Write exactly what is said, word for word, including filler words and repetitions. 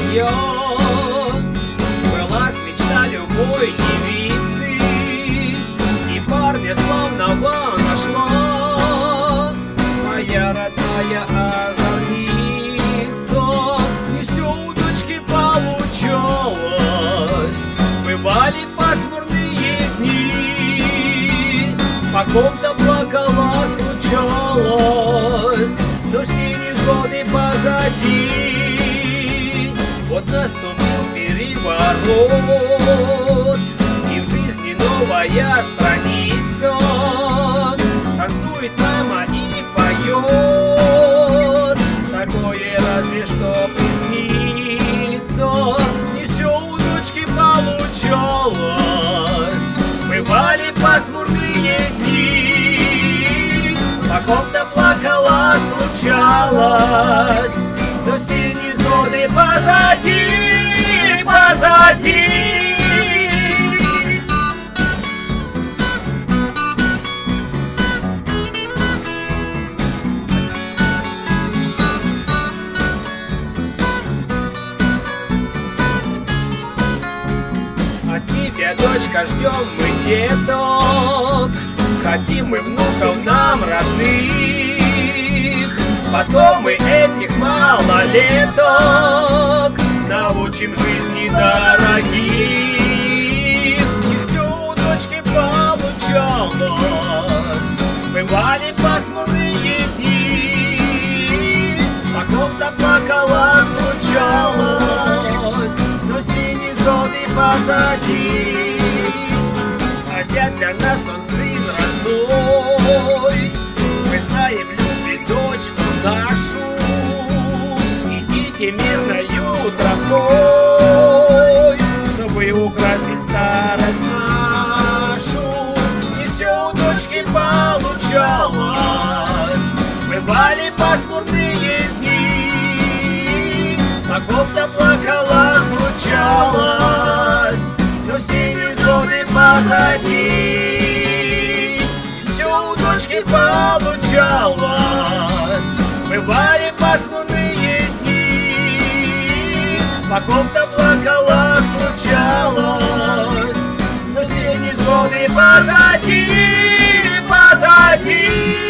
ее. Была мечта любой девицы, и парня словно вам нашла. Моя родная озорница, не все у дочки получалось. Бывали пасмурные дни, по ком-то плакала, случалось, но все невзгоды позади. Вот наступил переворот, и в жизни новая страница. Танцует мама и поет, такое разве что приснится. Не все у дочки получалось. Бывали пасмурные дни, по ком-то плакала, случалось, но все невзгоды позади, позади. От тебя, дочка, ждем мы деток, хотим мы внуков нам родных. Потом мы этих малолеток научим жизни дорогих. Не все у дочки получалось. Бывали пасмурные дни, по ком-то плакала, случалось, но все невзгоды позади. А зять для нас он сын родной, мы знаем, любит дочку нашу. Идите мирною тропой, чтобы украсить старость нашу. Не все у дочки получалось. Бывали пасмурные дни, по ком-то плакала, случалось, но все невзгоды позади. Все у дочки получалось. Бывали пасмурные дни, по ком-то плакала, случалось, но все невзгоды позади, позади.